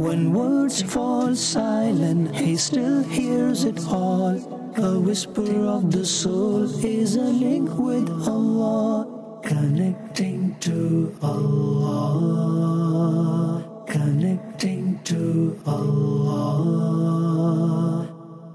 When words fall silent, he still hears it all. A whisper of the soul is a link with Allah. Connecting to Allah. Connecting to Allah.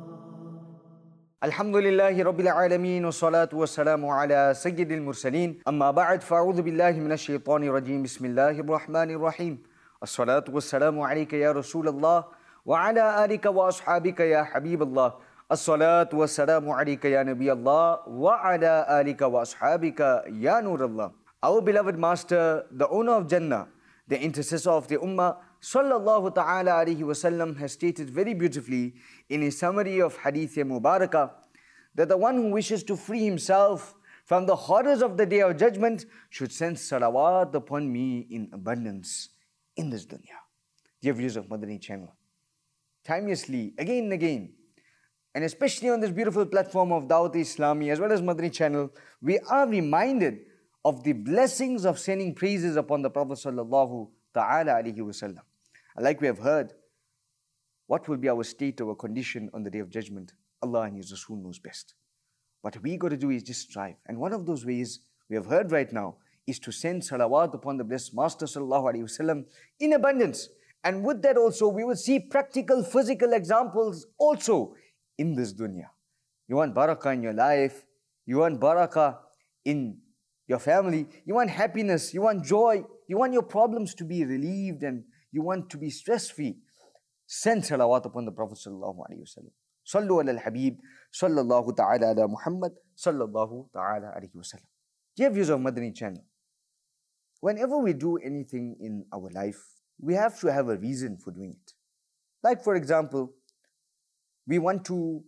Alhamdulillahi Rabbil Alameen wa salatu wa salamu ala Sayyidil Mursaleen. Amma ba'd, fa'udhu billahi minash shaitani rajim. Bismillahir Rahmanir Rahim. As-salatu wa salamu alayka ya Rasulallah wa ala alika wa ashabika ya Habiballah. As-salatu wa salamu alayka ya Nabi Allah wa ala alika wa ashabika ya Nurallah. Our beloved Master, the owner of Jannah, the intercessor of the Ummah, Sallallahu Ta'ala Alaihi Wasallam, has stated very beautifully in his summary of Hadith Mubarakah that the one who wishes to free himself from the horrors of the Day of Judgment should send salawat upon me in abundance in this dunya. Dear viewers of Madani channel, timelessly, again and again, and especially on this beautiful platform of Dawat Islami as well as Madani channel, we are reminded of the blessings of sending praises upon the Prophet Sallallahu Ta'ala Alaihi Wasallam. And like we have heard, what will be our state or condition on the Day of Judgment? Allah and His Rasul knows best. What we got to do is just strive. And one of those ways we have heard right now is to send salawat upon the blessed Master Sallallahu Alaihi Wasallam in abundance. And with that also, we will see practical, physical examples also in this dunya. You want barakah in your life, you want barakah in your family, you want happiness, you want joy, you want your problems to be relieved and you want to be stress-free. Send salawat upon the Prophet Sallallahu Alaihi Wasallam. Sallu ala al-Habib, Sallallahu Ta'ala ala Muhammad, Sallallahu Ta'ala Alaihi Wasallam. Dear viewers of Madani channel, whenever we do anything in our life, we have to have a reason for doing it. Like for example, we want to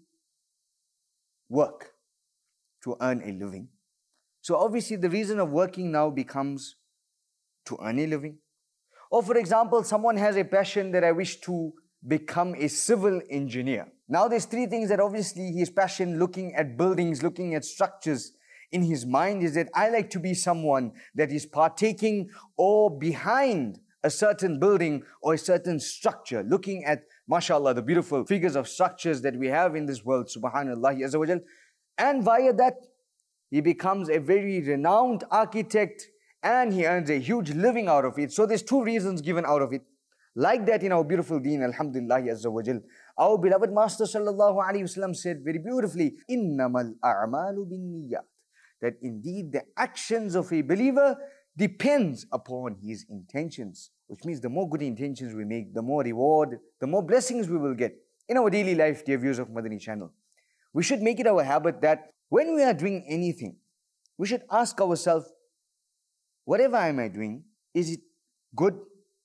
work to earn a living. So obviously the reason of working now becomes to earn a living. Or for example, someone has a passion that I wish to become a civil engineer. Now there's three things that obviously his passion, looking at buildings, looking at structures, in his mind is that I like to be someone that is partaking or behind a certain building or a certain structure, looking at, mashallah, the beautiful figures of structures that we have in this world, subhanallah, azza wa jal. And via that, he becomes a very renowned architect and he earns a huge living out of it. So there's two reasons given out of it. Like that in our beautiful deen, alhamdulillah azza wa jal. Our beloved Master Sallallahu Alaihi Wasallam said very beautifully, innamal a'malu bin niyyat. That indeed the actions of a believer depends upon his intentions. Which means the more good intentions we make, the more reward, the more blessings we will get. In our daily life, dear viewers of Madani channel, we should make it our habit that when we are doing anything, we should ask ourselves, whatever am I doing, is it good?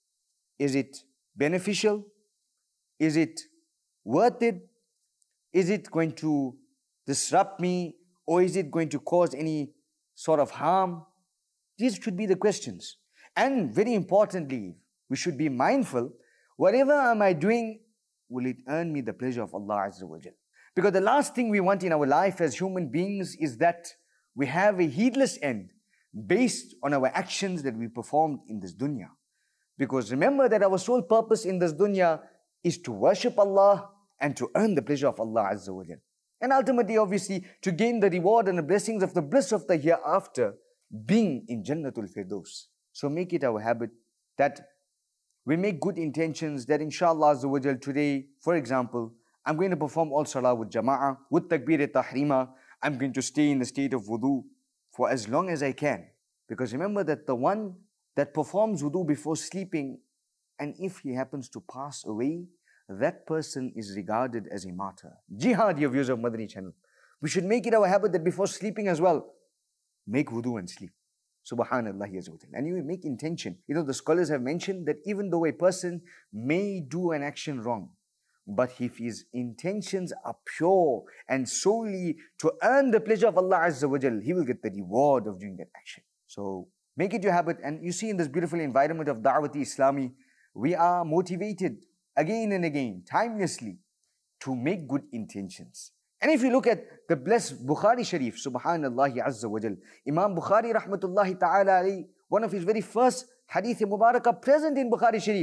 Is it beneficial? Is it worth it? Is it going to disrupt me? Or is it going to cause any sort of harm? These should be the questions. And very importantly, we should be mindful, whatever am I doing, will it earn me the pleasure of Allah Azza wa Jal? Because the last thing we want in our life as human beings is that we have a heedless end based on our actions that we performed in this dunya. Because remember that our sole purpose in this dunya is to worship Allah and to earn the pleasure of Allah Azza wa Jal. And ultimately, obviously, to gain the reward and the blessings of the bliss of the hereafter, being in Jannatul Firdaus. So make it our habit that we make good intentions that inshallah Azza wa Jal today, for example, I'm going to perform all salah with jama'ah, with takbir-e-tahrima. I'm going to stay in the state of wudu for as long as I can. Because remember that the one that performs wudu before sleeping, and if he happens to pass away, that person is regarded as a martyr. Jihad, dear viewers of Madani channel. We should make it our habit that before sleeping as well, make wudu and sleep. Subhanallah. And you make intention. You know, the scholars have mentioned that even though a person may do an action wrong, but if his intentions are pure and solely to earn the pleasure of Allah Azza wa Jal, he will get the reward of doing that action. So make it your habit. And you see in this beautiful environment of Da'wati Islami, we are motivated again and again, timelessly, to make good intentions. And if you look at the blessed Bukhari Sharif, Subhanallah Azza wa Jal, Imam Bukhari Rahmatullahi Ta'ala alayhi, one of his very first Hadith Mubarakah present in Bukhari Sharif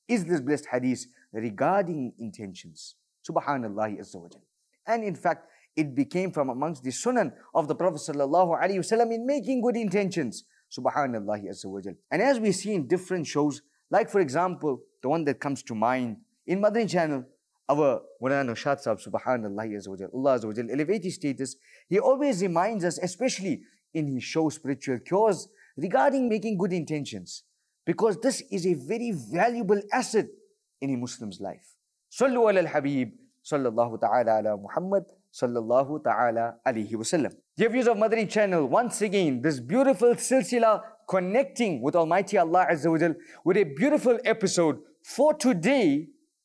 is this blessed hadith regarding intentions. Subhanallah Azza wa Jal. And in fact, it became from amongst the sunan of the Prophet sallallahu alaihi wasallam in making good intentions. Subhanallah Azza wa Jal. And as we see in different shows, like for example, the one that comes to mind in Madani channel, our Mawlana Shad Sahab, Subhanallah Azza wa Jal, Allah Azza wa Jal, elevate his status. He always reminds us, especially in his show Spiritual Cures, regarding making good intentions. Because this is a very valuable asset in a Muslim's life. Sallu ala al-Habib, sallallahu ta'ala ala Muhammad, sallallahu ta'ala alayhi wa sallam. Dear viewers of Madani channel, once again, this beautiful silsila connecting with Almighty Allah Azza wa Jal with a beautiful episode for today,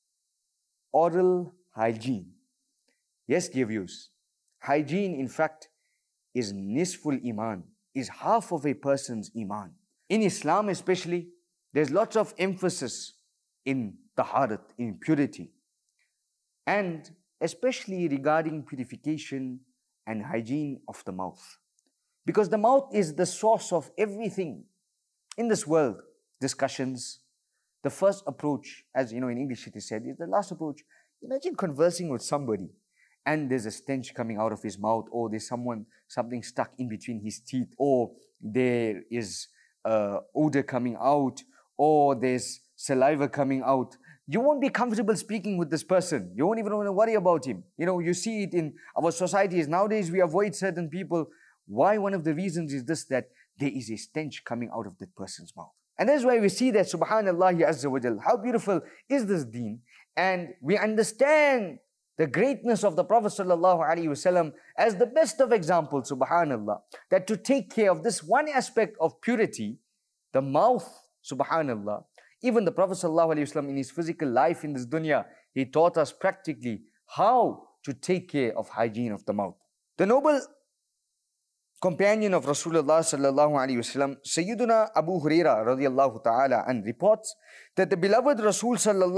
oral hygiene. Yes, dear viewers, hygiene in fact is nisful iman, is half of a person's iman. In Islam especially, there's lots of emphasis in taharat, in purity. And especially regarding purification and hygiene of the mouth. Because the mouth is the source of everything in this world. Discussions. The first approach, as you know in English it is said, is the last approach. Imagine conversing with somebody and there's a stench coming out of his mouth, or there's something stuck in between his teeth, or there is odor coming out, or there's saliva coming out. You won't be comfortable speaking with this person. You won't even want to worry about him. You know, you see it in our societies. Nowadays, we avoid certain people. Why? One of the reasons is this, that there is a stench coming out of that person's mouth. And that's why we see that, Subhanallah Azza wa Jal, how beautiful is this deen. And we understand the greatness of the Prophet Sallallahu Alaihi Wasallam as the best of examples, Subhanallah. That to take care of this one aspect of purity, the mouth, Subhanallah, even the Prophet ﷺ in his physical life in this dunya, he taught us practically how to take care of hygiene of the mouth. The noble companion of Rasulullah ﷺ, Sayyiduna Abu Huraira radiyallahu ta'ala, and reports that the beloved Rasul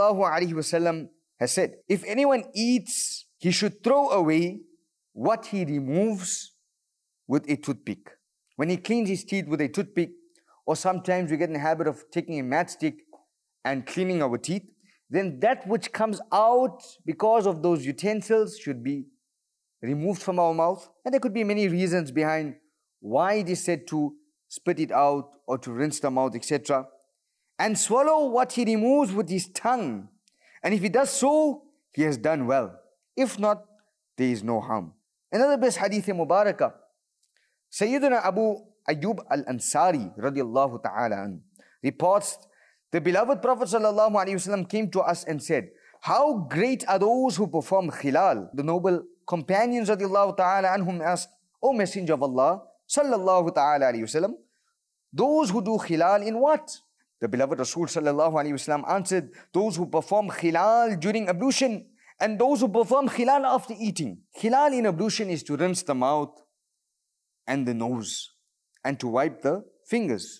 ﷺ has said, if anyone eats, he should throw away what he removes with a toothpick. When he cleans his teeth with a toothpick, or sometimes we get in the habit of taking a matchstick and cleaning our teeth, then that which comes out because of those utensils should be removed from our mouth. And there could be many reasons behind why it is said to spit it out or to rinse the mouth, etc. And swallow what he removes with his tongue. And if he does so, he has done well. If not, there is no harm. Another best hadith Mubarakah, Sayyidina Abu Ayyub al-Ansari radiyallahu ta'ala reports, the beloved Prophet sallallahu alaihi wasallam came to us and said, how great are those who perform khilal? The noble companions radiyallahu ta'ala anhum asked, O Messenger of Allah sallallahu ta'ala alaihi wasallam, those who do khilal in what? The beloved Rasul sallallahu alaihi wasallam answered, those who perform khilal during ablution and those who perform khilal after eating. Khilal in ablution is to rinse the mouth and the nose and to wipe the fingers.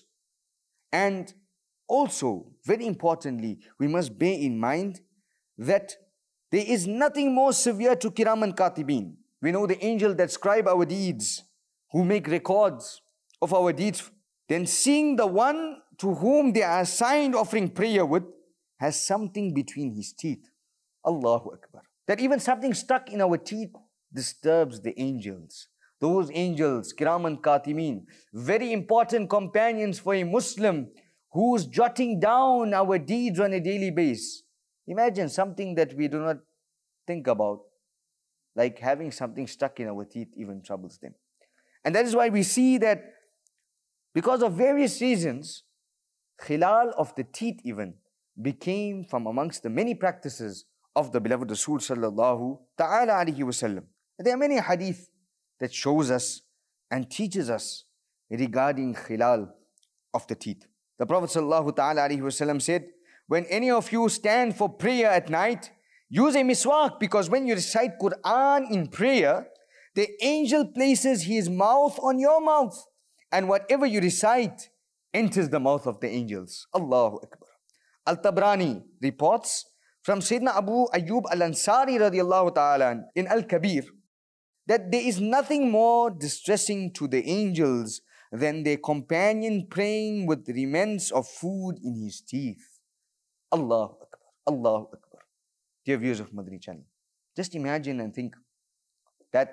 And also, very importantly, we must bear in mind that there is nothing more severe to Kiraman Katibin. We know the angel that scribe our deeds, who make records of our deeds, then seeing the one to whom they are assigned offering prayer with has something between his teeth. Allahu Akbar. That even something stuck in our teeth disturbs the angels. Those angels, Kiraman Katibin, very important companions for a Muslim who's jotting down our deeds on a daily basis. Imagine something that we do not think about, like having something stuck in our teeth even troubles them. And that is why we see that because of various reasons, khilal of the teeth even became from amongst the many practices of the beloved Rasul sallallahu ta'ala alaihi wasallam. There are many hadith that shows us and teaches us regarding khilal of the teeth. The Prophet sallallahu ta'ala alaihi wasallam said, when any of you stand for prayer at night, use a miswak, because when you recite Quran in prayer, the angel places his mouth on your mouth, and whatever you recite enters the mouth of the angels. Allahu Akbar. Al-Tabrani reports from Sayyidina Abu Ayyub al-Ansari radiyallahu ta'ala in Al-Kabir that there is nothing more distressing to the angels than their companion praying with remnants of food in his teeth. Allahu Akbar, Allahu Akbar. Dear viewers of Madani channel, just imagine and think that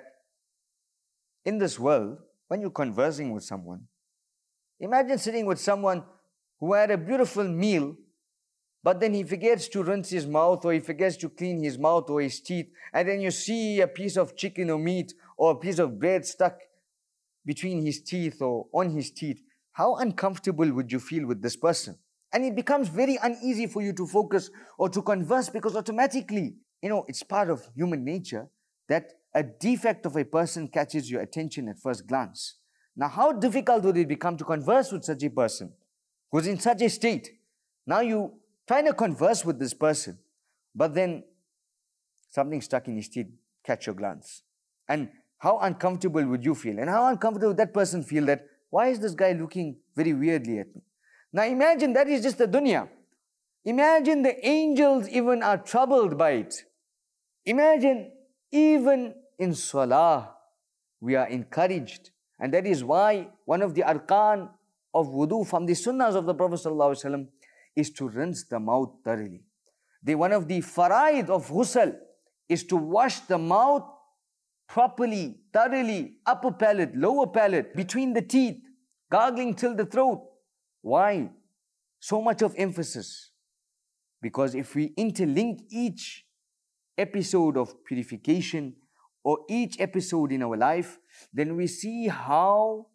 in this world, when you're conversing with someone, imagine sitting with someone who had a beautiful meal, but then he forgets to rinse his mouth, or he forgets to clean his mouth or his teeth, and then you see a piece of chicken or meat or a piece of bread stuck between his teeth or on his teeth. How uncomfortable would you feel with this person? And it becomes very uneasy for you to focus or to converse, because automatically, it's part of human nature that a defect of a person catches your attention at first glance. Now, how difficult would it become to converse with such a person who's in such a state? Now you trying to converse with this person, but then something stuck in his teeth catch your glance. And how uncomfortable would you feel? And how uncomfortable would that person feel that, why is this guy looking very weirdly at me? Now imagine that is just the dunya. Imagine the angels even are troubled by it. Imagine even in salah, we are encouraged. And that is why one of the arkan of wudu from the sunnahs of the Prophet ﷺ is to rinse the mouth thoroughly. One of the faraid of ghusl is to wash the mouth properly, thoroughly, upper palate, lower palate, between the teeth, gargling till the throat. Why so much of emphasis? Because if we interlink each episode of purification or each episode in our life, then we see how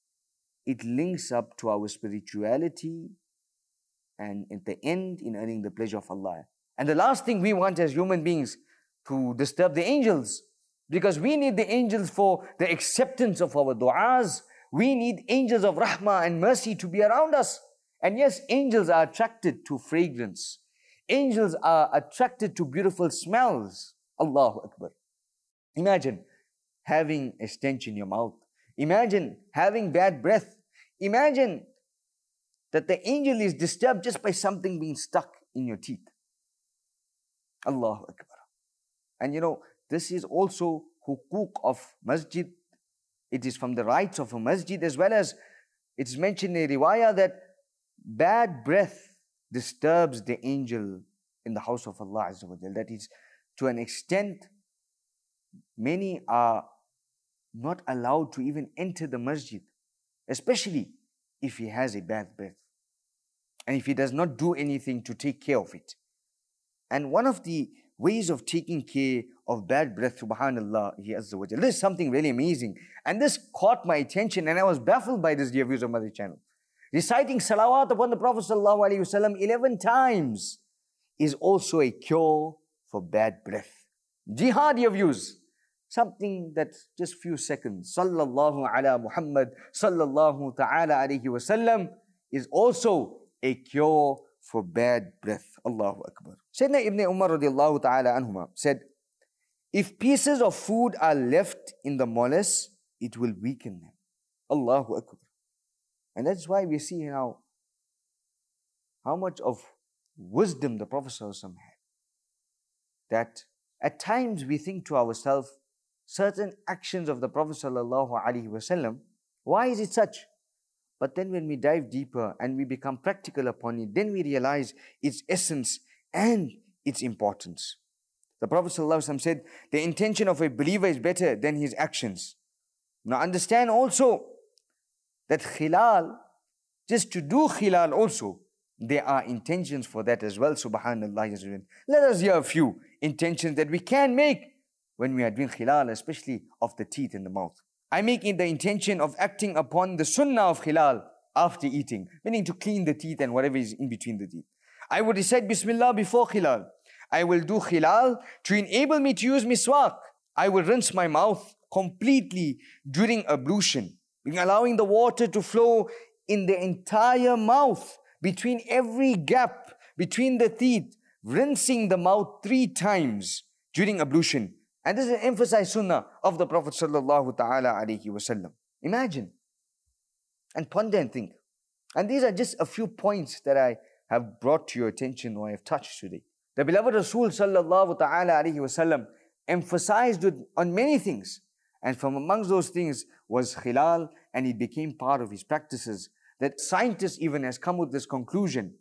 it links up to our spirituality and at the end in earning the pleasure of Allah. And the last thing we want as human beings to disturb the angels, because we need the angels for the acceptance of our du'as. We need angels of rahmah and mercy to be around us. And yes, angels are attracted to fragrance. Angels are attracted to beautiful smells. Allahu Akbar. Imagine having a stench in your mouth. Imagine having bad breath. Imagine that the angel is disturbed just by something being stuck in your teeth. Allahu Akbar. And this is also hukuk of masjid. It is from the rights of a masjid, as well as it's mentioned in a riwayah that bad breath disturbs the angel in the house of Allah Azza wa Jal. That is, to an extent, many are not allowed to even enter the masjid, especially if he has a bad breath and if he does not do anything to take care of it. And one of the ways of taking care of bad breath, subhanallah, Azza wa Jal, this is something really amazing. And this caught my attention, and I was baffled by this, dear viewers of Madani channel. Reciting salawat upon the Prophet ﷺ 11 times is also a cure for bad breath. Jihad, dear viewers, something that's just few seconds. Sallallahu ala Muhammad, sallallahu ta'ala alayhi wasallam, is also a cure for bad breath. Allahu Akbar. Sayyidina Ibn Umar radiallahu ta'ala anhuma said, if pieces of food are left in the molars, it will weaken them. Allahu Akbar. And that's why we see now how much of wisdom the Prophet ﷺ had. That at times we think to ourselves, certain actions of the Prophet ﷺ, why is it such? But then when we dive deeper and we become practical upon it, then we realize its essence and its importance. The Prophet ﷺ said, the intention of a believer is better than his actions. Now understand also that khilal, just to do khilal also, there are intentions for that as well, subhanallah. Let us hear a few intentions that we can make when we are doing khilal, especially of the teeth and the mouth. I make the intention of acting upon the sunnah of khilal after eating, meaning to clean the teeth and whatever is in between the teeth. I would recite Bismillah before khilal. I will do khilal to enable me to use miswak. I will rinse my mouth completely during ablution, allowing the water to flow in the entire mouth, between every gap between the teeth, rinsing the mouth 3 times during ablution. And this is an emphasized sunnah of the Prophet sallallahu ta'ala alayhi wasallam. Imagine and ponder and think. And these are just a few points that I have brought to your attention or I have touched today. The beloved Rasul sallallahu ta'ala alayhi wasallam emphasized on many things. And from amongst those things was khilal, and it became part of his practices. That scientists even has come with this conclusion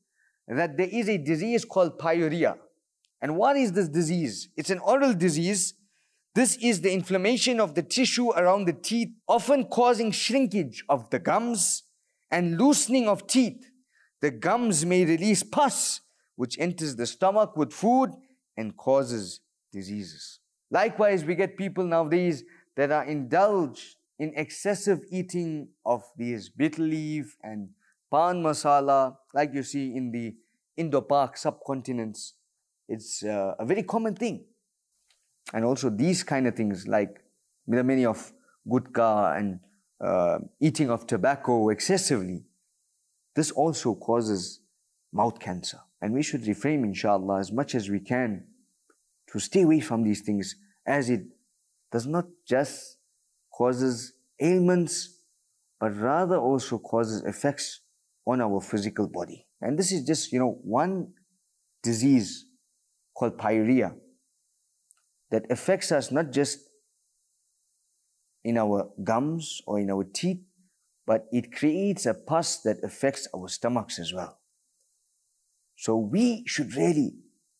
that there is a disease called pyorrhea. And what is this disease? It's an oral disease. This is the inflammation of the tissue around the teeth, often causing shrinkage of the gums and loosening of teeth. The gums may release pus, which enters the stomach with food and causes diseases. Likewise, we get people nowadays that are indulged in excessive eating of these betel leaf and pan masala, like you see in the Indo-Pak subcontinents. It's a very common thing. And also these kind of things like many of gutka and eating of tobacco excessively, this also causes mouth cancer. And we should refrain, inshallah, as much as we can to stay away from these things, as it does not just causes ailments, but rather also causes effects on our physical body. And this is just, one disease called pyorrhea that affects us not just in our gums or in our teeth, but it creates a pus that affects our stomachs as well. So we should really,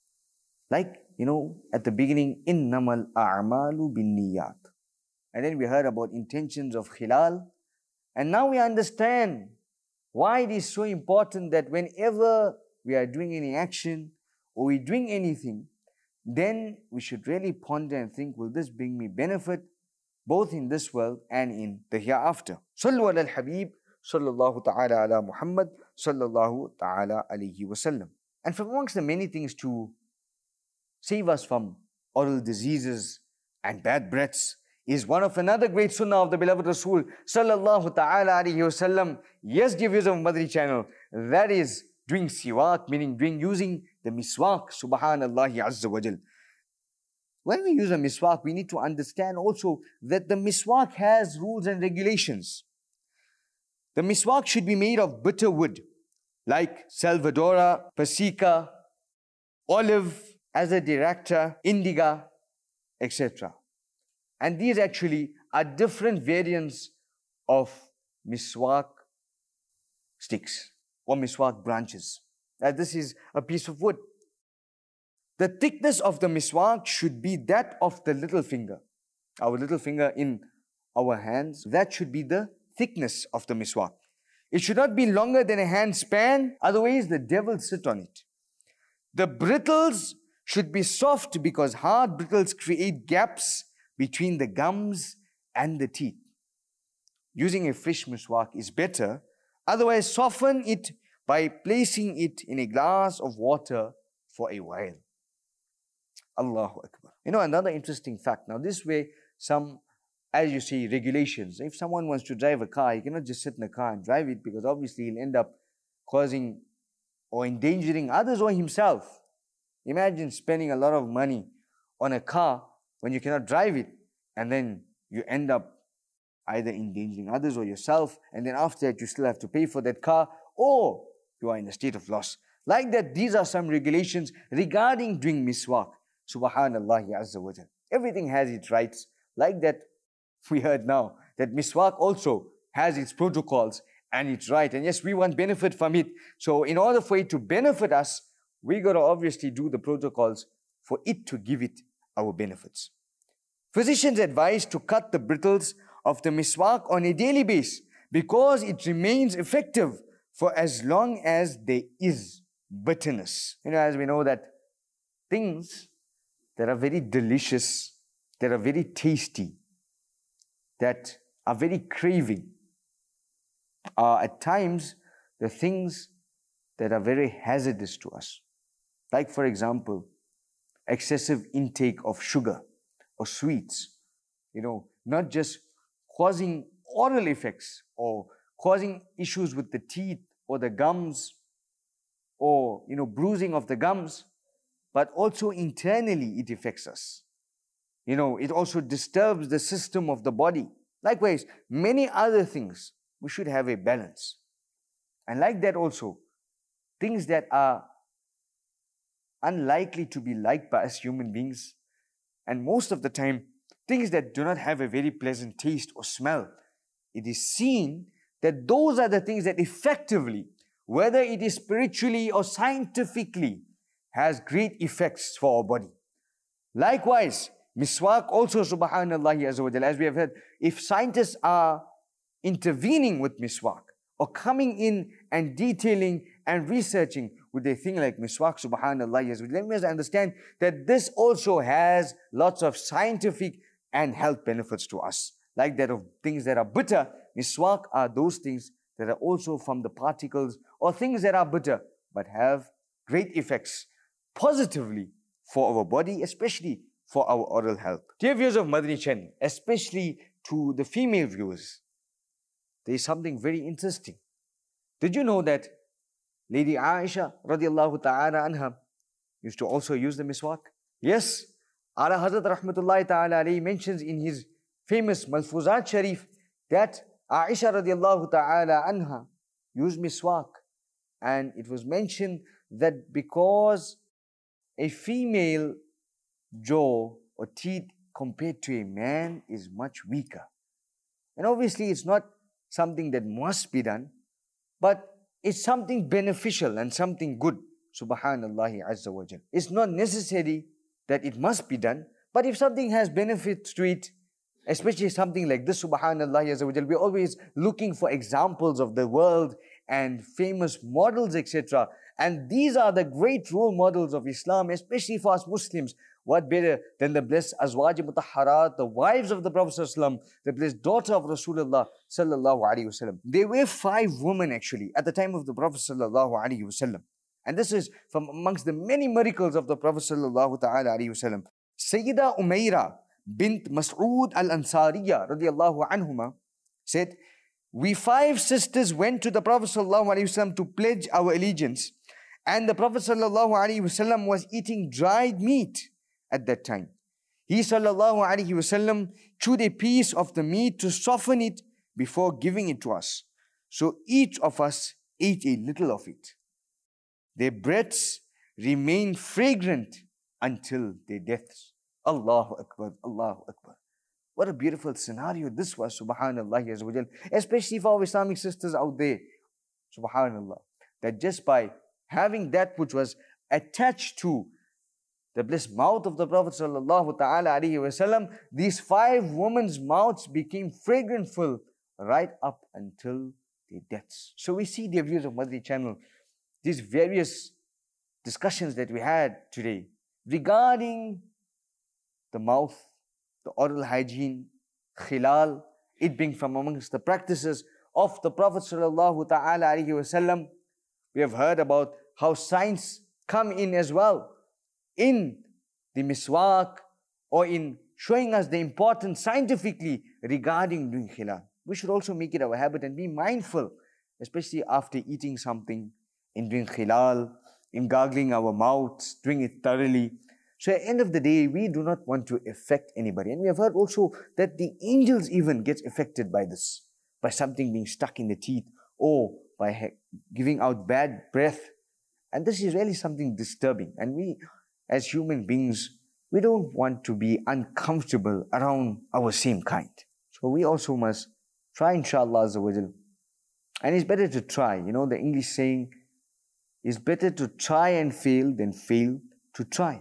at the beginning, innamal a'malu binniyat. And then we heard about intentions of khilal. And now we understand why it is so important that whenever we are doing any action or we're doing anything, then we should really ponder and think, will this bring me benefit both in this world and in the hereafter? Sallu ala al-Habib, sallallahu ta'ala ala Muhammad, sallallahu ta'ala alayhi wa sallam. And from amongst the many things to save us from oral diseases and bad breaths is one of another great sunnah of the beloved Rasul, sallallahu ta'ala alayhi wa sallam. Yes, dear viewers of Madri channel, that is doing siwak, meaning using the miswak, subhanallah azza wa jal. When we use a miswak, we need to understand also that the miswak has rules and regulations. The miswak should be made of bitter wood, like Salvadora, Persica, olive, Azadirachta, indica, etc. And these actually are different variants of miswak sticks or miswak branches. This is a piece of wood. The thickness of the miswak should be that of the little finger. Our little finger in our hands, that should be the thickness of the miswak. It should not be longer than a hand span, otherwise the devil sit on it. The brittles should be soft because hard brittles create gaps between the gums and the teeth. Using a fresh miswak is better, otherwise soften it by placing it in a glass of water for a while. Allahu Akbar. Another interesting fact. Now this way, as you see, regulations. If someone wants to drive a car, he cannot just sit in a car and drive it, because obviously he'll end up causing or endangering others or himself. Imagine spending a lot of money on a car when you cannot drive it, and then you end up either endangering others or yourself, and then after that you still have to pay for that car, or you are in a state of loss. Like that, these are some regulations regarding doing miswak. Subhanallah azza wa jal. Everything has its rights. Like that, we heard now that miswak also has its protocols and its right. And yes, we want benefit from it. So in order for it to benefit us, we got to obviously do the protocols for it to give it our benefits. Physicians advise to cut the brittles of the miswak on a daily basis because it remains effective for as long as there is bitterness. As we know that things that are very delicious, that are very tasty, that are very craving, are at times the things that are very hazardous to us. Like, for example, excessive intake of sugar or sweets, not just causing oral effects or causing issues with the teeth or the gums or, bruising of the gums, but also internally it affects us. It also disturbs the system of the body. Likewise, many other things, we should have a balance. And like that also, things that are unlikely to be liked by us human beings, and most of the time, things that do not have a very pleasant taste or smell, it is seen that those are the things that effectively whether it is spiritually or scientifically, has great effects for our body. Likewise, miswak also, subhanallah azza wa jalla, as we have heard, if scientists are intervening with miswak or coming in and detailing and researching with a thing like miswak, subhanallah azza wa jalla, let me just understand that this also has lots of scientific and health benefits to us. Like that of things that are bitter, miswak are those things that are also from the particles or things that are bitter but have great effects positively for our body, especially for our oral health. Dear viewers of Madani Channel, especially to the female viewers, there is something very interesting. Did you know that Lady Aisha radiallahu ta'ala anha used to also use the miswak? Yes, Ala Hazrat rahmatullahi ta'ala alayhi mentions in his famous Malfuzat Sharif that Aisha radiallahu ta'ala anha used miswak, and it was mentioned that because a female jaw or teeth compared to a man is much weaker. And obviously it's not something that must be done, but it's something beneficial and something good. Subhanallah azza wa jal. It's not necessary that it must be done, but if something has benefits to it, especially something like this, subhanallah azza wa jal, we're always looking for examples of the world and famous models, etc. And these are the great role models of Islam, especially for us Muslims. What better than the blessed Azwaj Mutahharat, the wives of the Prophet ﷺ, the blessed daughter of Rasulullah sallallahu alaihi wasallam. There were 5 women actually at the time of the Prophet sallallahu alaihi wasallam. And this is from amongst the many miracles of the Prophet sallallahu alaihi wasallam. Sayyida Umaira bint Mas'ud al-Ansariya radiyallahu anhuma said, we 5 sisters went to the Prophet sallallahu alaihi wasallam to pledge our allegiance. And the Prophet sallallahu alaihi wasallam was eating dried meat at that time. He sallallahu alaihi wasallam chewed a piece of the meat to soften it before giving it to us. So each of us ate a little of it. Their breaths remained fragrant until their deaths. Allahu Akbar, Allahu Akbar. What a beautiful scenario this was, subhanallah azza wa jal, especially for our Islamic sisters out there, subhanallah, that just by having that which was attached to the blessed mouth of the Prophet sallallahu ta'ala alaihi wasallam, these 5 women's mouths became fragrantful right up until their deaths. So we see, dear viewers of Madani Channel, these various discussions that we had today regarding the mouth, the oral hygiene, khilal, it being from amongst the practices of the Prophet sallallahu ta'ala alaihi wasallam. We have heard about how science come in as well in the miswak or in showing us the importance scientifically regarding doing khilal. We should also make it our habit and be mindful, especially after eating something, in doing khilal, in gargling our mouths, doing it thoroughly. So at the end of the day, we do not want to affect anybody. And we have heard also that the angels even get affected by this, by something being stuck in the teeth or by giving out bad breath. And this is really something disturbing. And we, as human beings, we don't want to be uncomfortable around our same kind. So we also must try, inshallah azza wa jal. And it's better to try. You know, the English saying, it's better to try and fail than fail to try.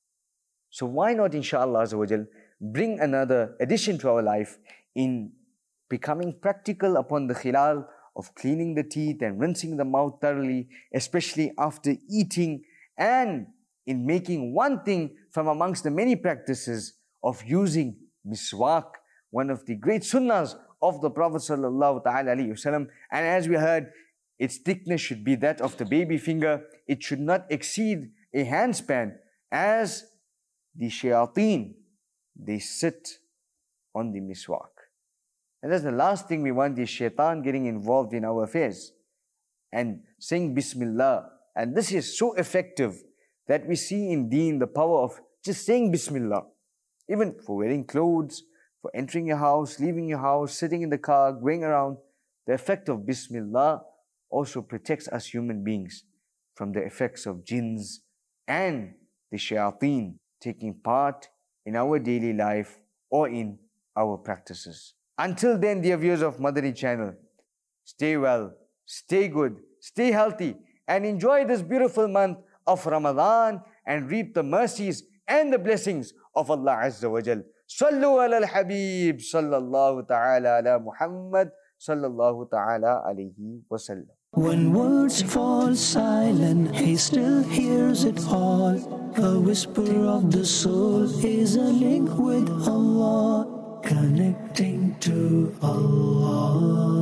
So why not, inshallah azza wa jal, bring another addition to our life in becoming practical upon the khilal of cleaning the teeth and rinsing the mouth thoroughly, especially after eating, and in making one thing from amongst the many practices of using miswak, one of the great sunnahs of the Prophet sallallahu ta'ala alaihi wasallam. And as we heard, its thickness should be that of the baby finger. It should not exceed a handspan, as the shayateen, they sit on the miswak. And that's the last thing we want, is shaitan getting involved in our affairs and saying Bismillah. And this is so effective that we see in Deen the power of just saying Bismillah. Even for wearing clothes, for entering your house, leaving your house, sitting in the car, going around, the effect of Bismillah also protects us human beings from the effects of jinns and the shayateen taking part in our daily life or in our practices. Until then, dear viewers of Madani Channel, stay well, stay good, stay healthy, and enjoy this beautiful month of Ramadan and reap the mercies and the blessings of Allah Azza wa Jal. Sallu ala al-Habib sallallahu ta'ala ala Muhammad sallallahu ta'ala alayhi wa sallam. When words fall silent, he still hears it all. A whisper of the soul is a link with Allah, connecting to Allah.